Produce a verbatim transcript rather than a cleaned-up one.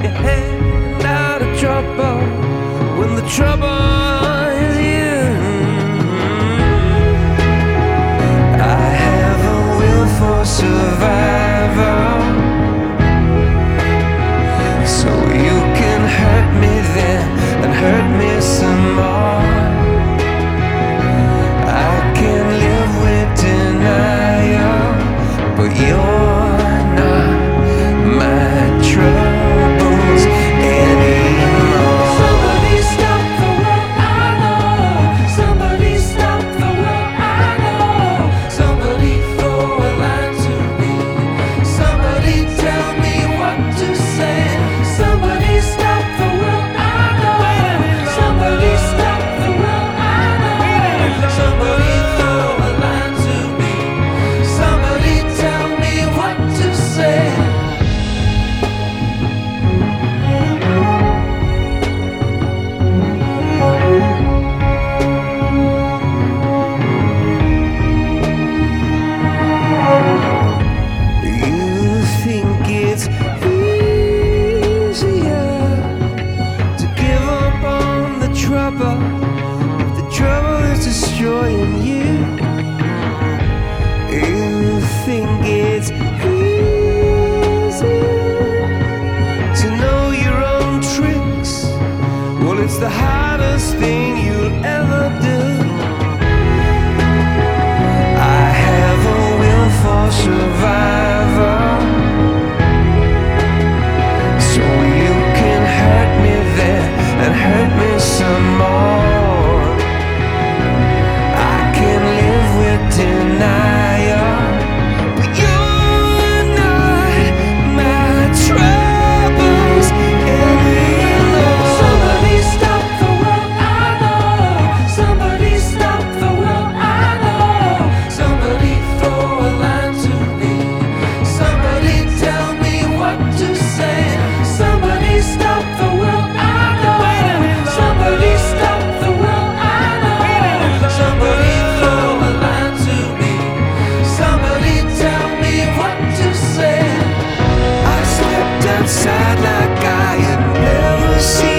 your hand out of trouble when the trouble is you. I have a will for survival, so you can hurt me then and hurt me some more. I can live with denial, but you're not my troubles anymore. Somebody stop the world I know. Somebody stop the world I know. Somebody throw a line to me. Somebody tell me what to say. Somebody stop the world I know. Somebody stop the world I know. Somebody throw a line to me. Somebody tell me what to say. You think it's easier to give up on the trouble if the trouble is destroying you. You think it's easier to know your own tricks. Well, it's the hardest thing you'll ever do. I have a will for survival, so you can hurt me then and hurt me some more. I can live with denial, but you're not my troubles anymore. Somebody stop the world I know. Somebody stop the world I know. Somebody throw a line to me. Somebody tell me what to say. Somebody stop the world I know. Somebody stop the world I know. Somebody throw a line to me. Somebody tell me what to say. I stepped outside like I had never seen